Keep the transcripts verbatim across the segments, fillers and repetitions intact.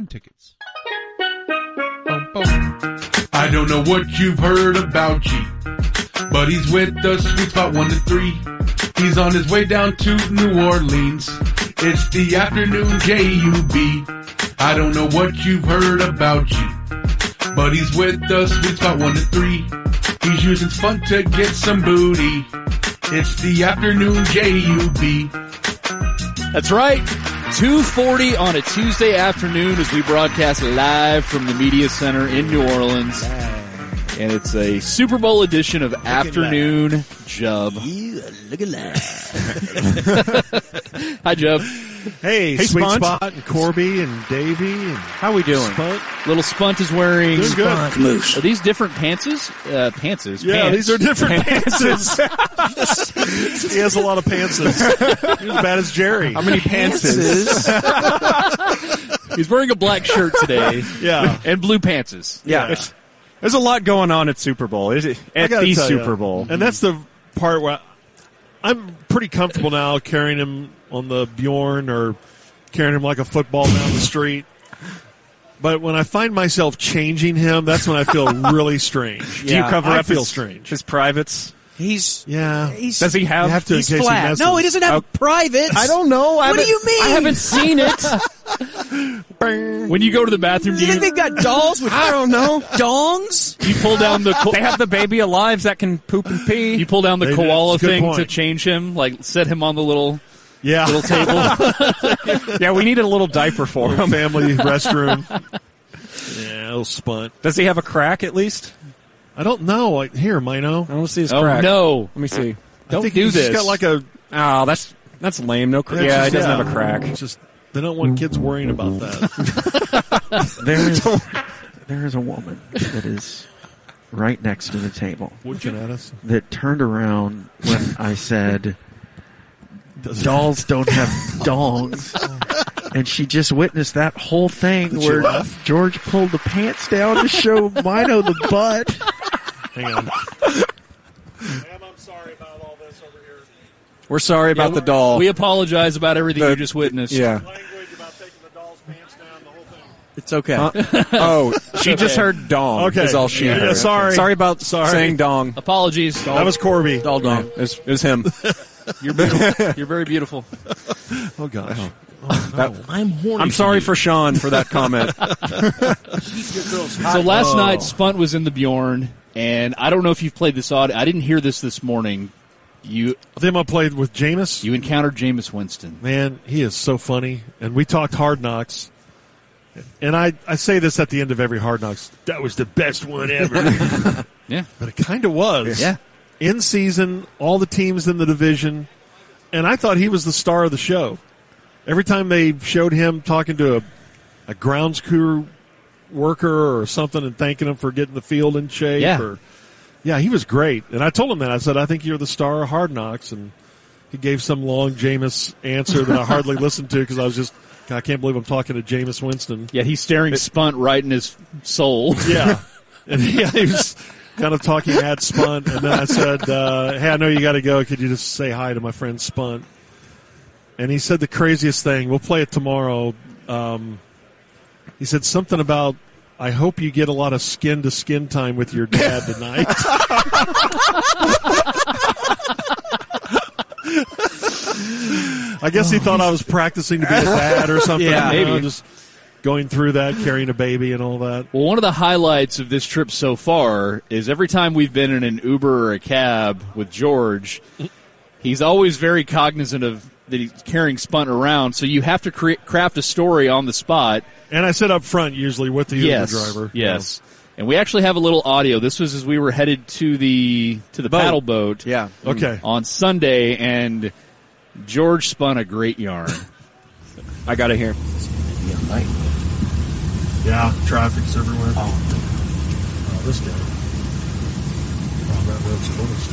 tickets. I don't know what you've heard about G, but he's with the Sweet Spot one to three. He's on his way down to New Orleans. It's the afternoon J U B. I don't know what you've heard about G, but he's with the Sweet Spot one to three. He's using Spunt to get some booty. It's the afternoon J U B. That's right. two forty on a Tuesday afternoon as we broadcast live from the Media Center in New Orleans. And it's a Super Bowl edition of Afternoon Jub. Look at that. Hi, Jub. Hey, Hey, Sweet Spunt. Spot and Corby and Davey and How we doing? Spunt. Little Spunt is wearing... Doing good. Moose. Are these different pantses? Uh, pantses. Yeah, Pants. these are different pantses. He has a lot of pantses. He's as bad as Jerry. How many pantses? He's wearing a black shirt today. Yeah. And blue pantses. Yeah. Yeah. It's, there's a lot going on at Super Bowl. Is it? I At gotta the tell Super ya. Bowl. And that's the part where I'm pretty comfortable now carrying him on the Bjorn or carrying him like a football down the street. But when I find myself changing him, that's when I feel really strange. Do you cover I up feel his, strange. his privates? He's Yeah. he's Does he have? You have to in he's case he flat. messes. No, he doesn't have Oh. privates. I don't know. I What do haven't- you mean? I haven't seen it. When you go to the bathroom, Do do you think you, they've got dolls with I don't know. dongs? you pull down the co- They have the baby alives that can poop and pee. you pull down the They do. koala It's a good thing point. to change him, like set him on the little Yeah. little table. Yeah, we needed a little diaper for him. Family restroom. Yeah, little Spunt. Does he have a crack at least? I don't know. Like, here, Mino. I want to see his Oh crack. no! Let me see. I Don't think do he's this. got like a. Oh, that's that's lame. No crack. it's Yeah, just- he doesn't yeah. have a crack. It's just they don't want kids worrying about that. There is, there is a woman that is right next to the table Looking at us. that turned around when I said Doesn't- dolls don't have dongs. And she just witnessed that whole thing Did she where laugh? George pulled the pants down to show Mino the butt. Hang on. Ma'am, I'm sorry about all this over here. We're sorry about the doll. We apologize about everything The- you just witnessed. yeah. Language about taking the doll's pants down, the whole thing. It's okay. Huh? Oh, she just heard dong. Okay. Is all she Yeah, heard. sorry. Sorry about Sorry. saying dong. Apologies. That was Corby. Doll dong. It was, it was him. You're beautiful. You're very beautiful. Oh, gosh. That- I'm horny. I'm sorry for Sean for that comment. So last night, Spunt was in the Bjorn, and I don't know if you've played this audio. I didn't hear this this morning. You Then I played with Jameis. you encountered Jameis Winston. Man, he is so funny. And we talked Hard Knocks. And I, I say this at the end of every Hard Knocks. That was the best one ever. Yeah. But it kind of was. Yeah. In season, all the teams in the division. And I thought he was the star of the show. Every time they showed him talking to a, a grounds crew worker or something and thanking him for getting the field in shape. Yeah. Or, yeah, he was great. And I told him that. I said, I think you're the star of Hard Knocks. And he gave some long Jameis answer that I hardly listened to because I was just, I can't believe I'm talking to Jameis Winston. Yet he's staring Spunt right in his soul. Yeah. And he, he was kind of talking at Spunt. And then I said, uh, hey, I know you got to go. Could you just say hi to my friend Spunt? And he said the craziest thing. We'll play it tomorrow. Um, he said something about, I hope you get a lot of skin-to-skin time with your dad tonight. I guess he thought I was practicing to be a dad or something. Yeah, you know, maybe. just going through that, carrying a baby and all that. Well, one of the highlights of this trip so far is every time we've been in an Uber or a cab with George, he's always very cognizant of that he's carrying Spunt around, so you have to cre- craft a story on the spot. And I sit up front usually with the yes, Uber driver. Yes. And we actually have a little audio. This was as we were headed to the to the Boat. paddle boat Yeah. Okay. on Sunday, and George spun a great yarn. I got to hear. Yeah, traffic's everywhere. Oh, oh this guy. Oh, that road's closed.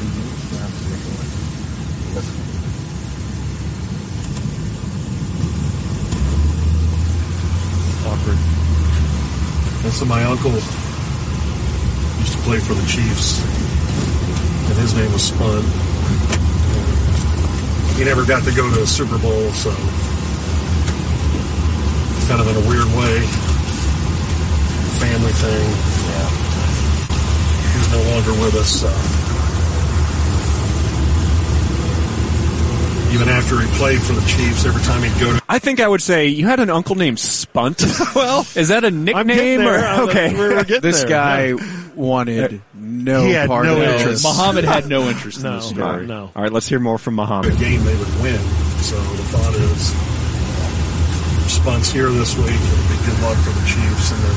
Awkward. And so my uncle used to play for the Chiefs, and his name was Spud. He never got to go to a Super Bowl, so kind of in a weird way. Family thing. Yeah. He's no longer with us. Uh, even after he played for the Chiefs, every time he'd go to... I think I would say you had an uncle named Spunt. Well, is that a I'm getting nickname? there. Or, I'm- okay. we're getting This there. guy Yeah. wanted no He had part no of it. interest. Muhammad had no interest in No, the story. no. All right, let's hear more from The Muhammad. game they would win. So the thought is, Spunt's here this week. It'll be good luck for the Chiefs, and then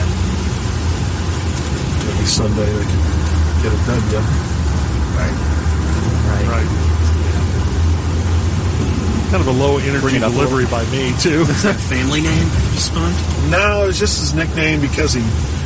maybe Sunday they can get a W. Right. Right. Kind of a low energy Bring it up a delivery by me too. Is that a family name, Spunt? No, it's just his nickname because he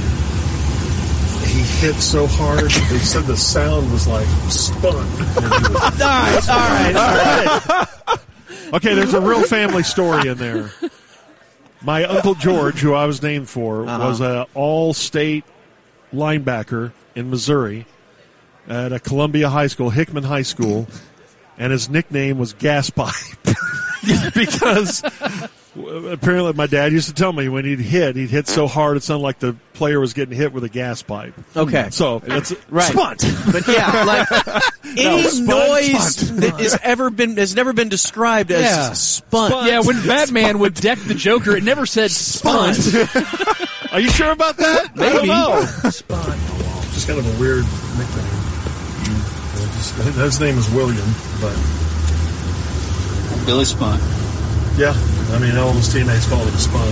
he hit so hard. They said the sound was like spun. when he was- All right, all right, all right. Okay, there's a real family story in there. My Uncle George, who I was named for, Uh-huh. was an all-state linebacker in Missouri at a Columbia High School, Hickman High School, and his nickname was Gas Pipe because apparently my dad used to tell me when he'd hit, he'd hit so hard it sounded like the player was getting hit with a gas pipe. Okay. So it's Right. Spunt. But yeah, like any spun, noise spun. that is ever been has never been described as Yeah. spun. Yeah, when Batman would deck the Joker, it never said spun. Are you sure about that? I don't Maybe. know. Spun. Just kind of a weird nickname. Uh, just- His name is William, but Billy Spun. yeah, I mean, all of his teammates called him Spun.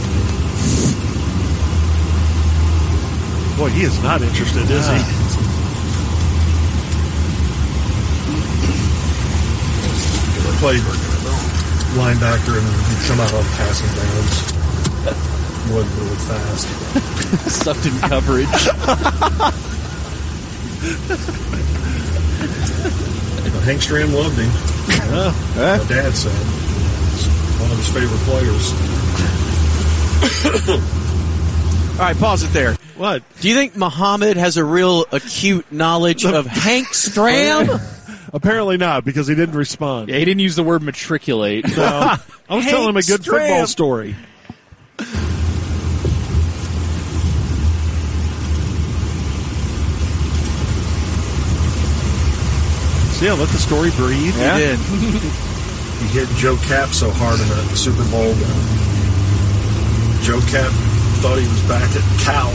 Boy, he is not interested, is he? I played linebacker and he'd come out on passing downs. Wasn't really fast. Sucked in coverage. But Hank Stram loved him. My dad said. He's one of his favorite players. All right, pause it there. What? Do you think Muhammad has a real acute knowledge of Hank Stram? Apparently not, because he didn't respond. Yeah, he didn't use the word matriculate. No. I was Hank telling him a good Stram. football story. So yeah, let the story breathe. Yeah. He did. He hit Joe Cap so hard in the Super Bowl that Joe Cap thought he was back at Cal.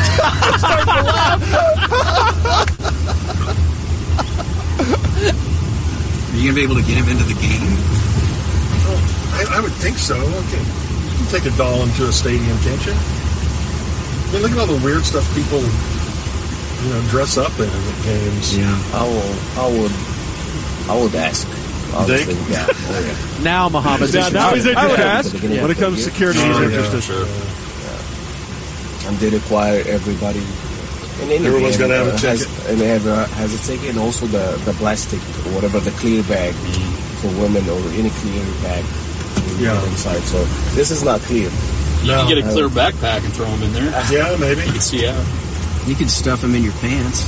Are you going to be able to get him into the game? I, I would think so. Okay. You can take a doll into a stadium, can't you? I mean, look at all the weird stuff people, you know, dress up in at games. Yeah. I will. I would. I would ask. Obviously, Think? yeah. Oh, yeah. Now Muhammad's Now, now he's I would interested. ask. When it comes to security, he's Oh, yeah, interested. sure. And they require everybody. In any Everyone's game, gotta have a uh, has, ticket. and they have a, has a ticket, and also the the plastic, or whatever, the clear bag for women, or any clear bag when you Yeah. get inside. So this is not clear. You No. can get a clear backpack and throw them in there. Yeah, maybe. You can see out. You can stuff him in your pants.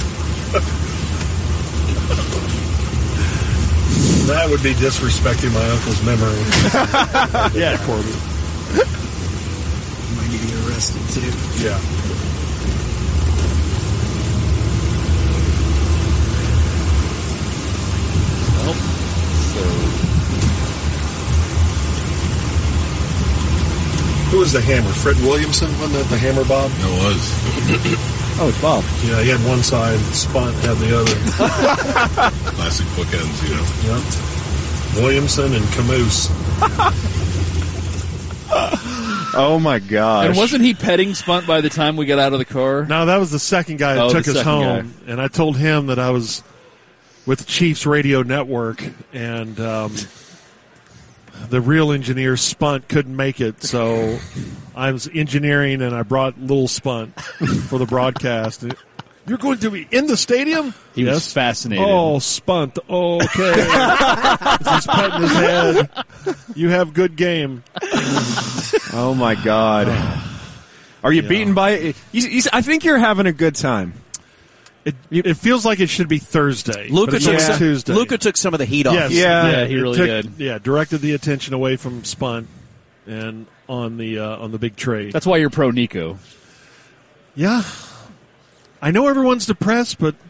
That would be disrespecting my uncle's memory. Yeah, Corby. Might get you arrested, too. Yeah. Who was the hammer? Fred Williamson? Wasn't that the hammer, Bob? It was. Oh, it's Bob. Yeah, he had one side, Spunt had the other. Classic bookends, you know. Yep. Williamson and Camus. Oh, my gosh. And wasn't he petting Spunt by the time we got out of the car? No, that was the second guy that Oh, took the us second home, and I told him that I was with the Chiefs Radio Network, and um, the real engineer Spunt couldn't make it, so I was engineering, and I brought little Spunt for the broadcast. You're going to be in the stadium? He was Yes. fascinated. Oh, Spunt. Okay. He's petting his head. You have good game. Oh, my God. Are you Yeah. beaten by it? You, you, I think you're having a good time. It, it feels like it should be Thursday. Luka but it's took only some, Tuesday. Luka took some of the heat off. Yes. Yeah. Yeah, he it really took- did. Yeah, directed the attention away from Spunt, and on the uh, on the big trade. That's why you're pro Nico. Yeah, I know everyone's depressed, but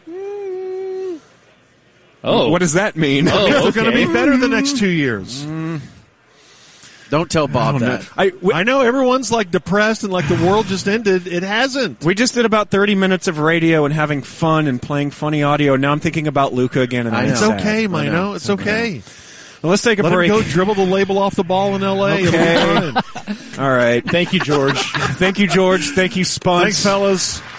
Oh, What does that mean? Oh, they're going to okay. be better the next two years. Don't tell Bob that. I, we, I know everyone's like depressed and like the world just ended. It hasn't. we just did about thirty minutes of radio and having fun and playing funny audio. Now I'm thinking about Luca again, and I I'm know. It's sad. okay, I know. Mino. It's okay. Well, let's take a Let him break. go dribble the label off the ball in L A. It'll be Okay. fine. All right. Thank you, George. Thank you, George. Thank you, Spunts. Thanks, fellas.